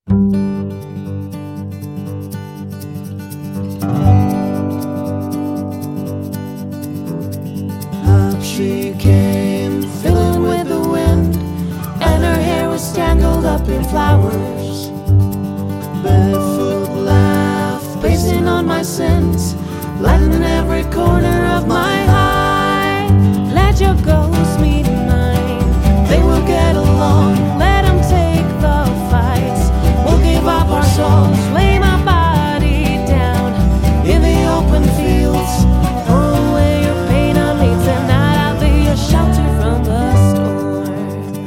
Up she came, filling with the wind, and her hair was tangled up in flowers. Barefoot laugh, pacing on my sins, lightening every corner of my heart. Let your ghosts meet mine, they will get along. Let them take the fights, we'll give up our souls, lay my body down in the open fields. Throw away your pain on me tonight, I'll be your shelter from the storm.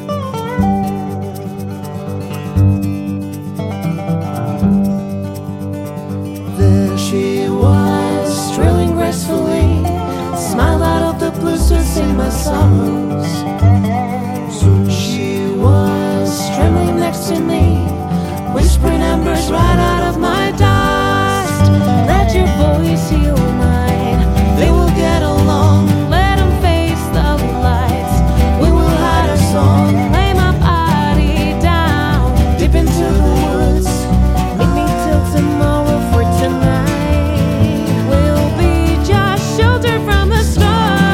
There she was, strolling gracefully, smiled out of the blues to sing my sorrows. Soon she was trembling next to me, whispering embers right out of my dust. Let your voice heal mine, they will get along. Let them face the lights, we will hide our song. Lay my body down, deep into the woods. Meet me till tomorrow, for tonight will be just shelter from the storm.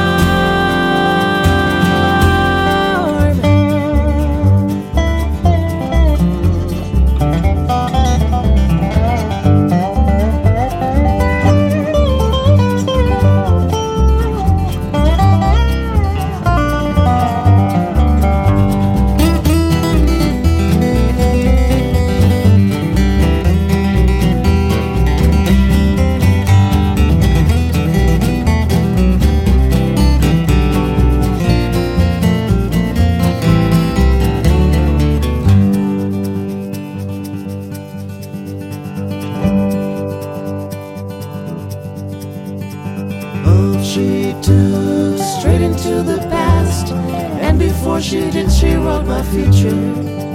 Off she took, straight into the past, and before she did, she wrote my future.